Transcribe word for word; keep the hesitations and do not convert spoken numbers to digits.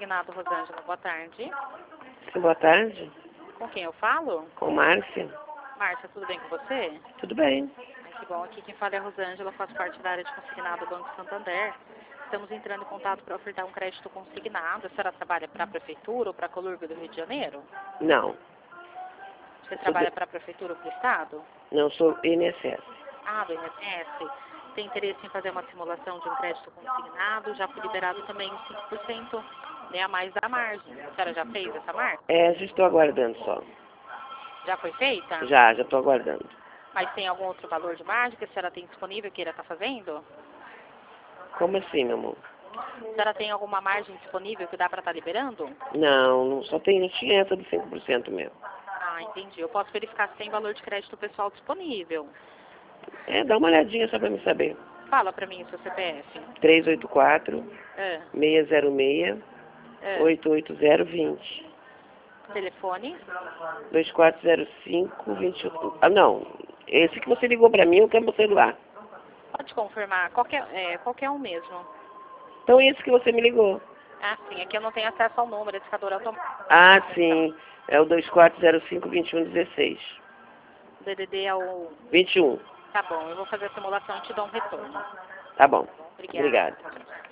consignado, Rosângela. Boa tarde. Sim, boa tarde. Com quem eu falo? Com Márcia. Márcia, tudo bem com você? Tudo bem. Ai, que bom. Aqui quem fala é a Rosângela, faço parte da área de consignado do Banco Santander. Estamos entrando em contato para ofertar um crédito consignado. A senhora trabalha para a Prefeitura ou para a Colurbe do Rio de Janeiro? Não. Você Sou trabalha do... para a Prefeitura ou para o Estado? Não, sou I N S S. Ah, do I N S S. Tem interesse em fazer uma simulação de um crédito consignado? Já foi liberado também os cinco por cento, né, a mais da margem. A senhora já fez essa margem? É, já estou aguardando só. Já foi feita? Já, já estou aguardando. Mas tem algum outro valor de margem que a senhora tem disponível que queira estar fazendo? Como assim, meu amor? A senhora tem alguma margem disponível que dá para estar liberando? Não, não só tem, não tinha essa do cinco por cento mesmo. Ah, entendi. Eu posso verificar se tem valor de crédito pessoal disponível. É, dá uma olhadinha só para me saber. Fala para mim o seu C P F. três oito quatro, Ah, seis zero seis, ah. oito oito zero dois zero. Telefone? dois quatro zero cinco, dois um. Ah, não. Esse que você ligou para mim, eu quero meu celular. Pode confirmar. Qualquer, é, qualquer um mesmo. Então esse que você me ligou. Ah, sim. Aqui eu não tenho acesso ao número, edificador automático. Ah, sim. É o dois quatro zero cinco, dois um um seis. O D D D é o... vinte e um. Tá bom, eu vou fazer a simulação e te dou um retorno. Tá bom. Obrigada. Obrigada.